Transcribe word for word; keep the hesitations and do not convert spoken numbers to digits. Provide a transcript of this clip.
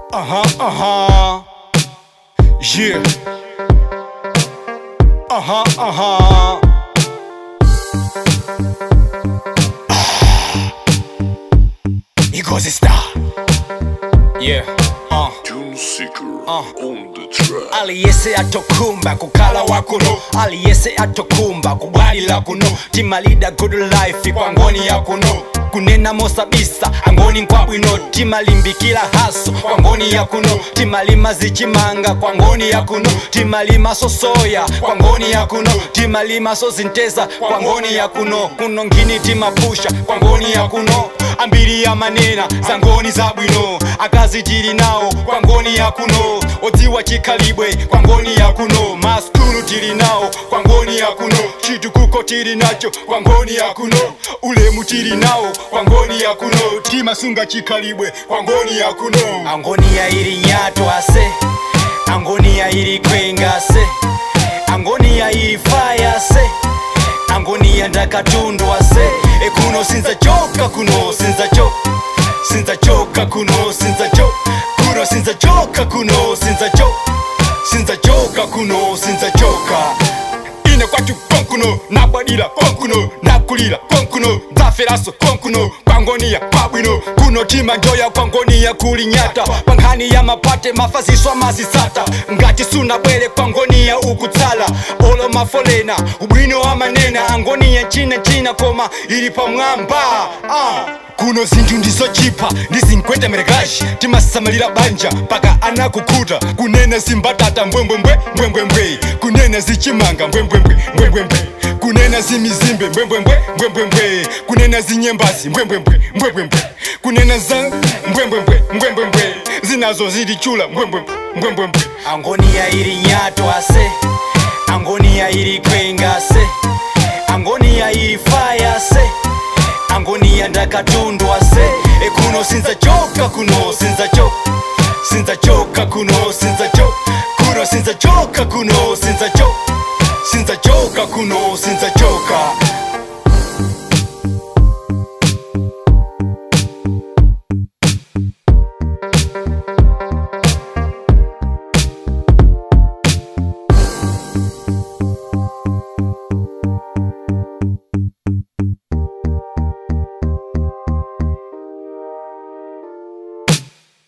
Uh-huh, uh-huh. Yeah. Uh-huh, uh-huh. Ikoze star. Yeah. Uh. Tune Seeker Uh. on the track. Aliyese atokumba kukala wakuno, aliyese atokumba kubwalila kuno, timalida good life kwa ngoni ya kuno, kunena mosabisa angoni kwa bwino, timalimbikila haso kwa ngoni ya kuno, timalima zichimanga kwa ngoni ya kuno, timalima sosoya kwa ngoni ya kuno, timalima sozinteza kwa ngoni ya kuno, kuno ngini timapusha kwa ngoni ya kuno, ambiri ya manena za ngoni za bwino, akazi tili nao kwa ngoni ya kuno, odziwa chikalibwe kwa ngoni ya kuno, maskulu tili nao kwa ngoni ya kuno, chitukuko tili nacho kwa ngoni ya kuno, ulemu tili nao kwa ngoni ya kuno, timasunga chikalibwe kwa ngoni ya kuno. Angoni ya ili nyato ase, angoni ya ili kwenga ase, angoni ya ili fire ase, angoni ya ndakatundu ase, e kuno sinza choka kuno sinza choka, sinza choka kuno sinza choka, kuno sinza choka kuno sinza choka, sinza choka kuno sinza choka. Ine kwatu konkuno, nabadila konkuno, nakulila konkuno, zaferaso konkuno, kwangoni ya pabwino, kuno tima njoya kwangoni ya kulinyata, pangani ya mapate mafasiswa masisata, ngati suna bwele kwangoni ya ukutsala, olo mafolena, ubwino wa manena, angoni ya china china koma ili pa mwamba. Ah. Kuno zinthu ndizochipa ndizinkwete meregashi, timasamalira banja paka anakukuta, kunena zimbatata mbwembwembwe mbwembwembwe, kunena zichimanga mbwembwembwe mbwembwembwe, kunena zimizimbe mbwembwembwe mbwembwembwe, kunena zinyembasi mbwembwembwe mbwembwembwe, kunena za mbwembwembwe mbwembwembwe, zinazo zilichula mbwembwembwe mbwembwembwe. Angoni ya ili nyato ase, angoni ya ili kwenga ase, angoni ya ili fire ase, angoni ya ndakatundu ase, e kuno sinza choka kuno sinza choka, sinza choka kuno sinza choka, kuno sinza choka kuno sinza choka, sinza choka kuno sinza choka.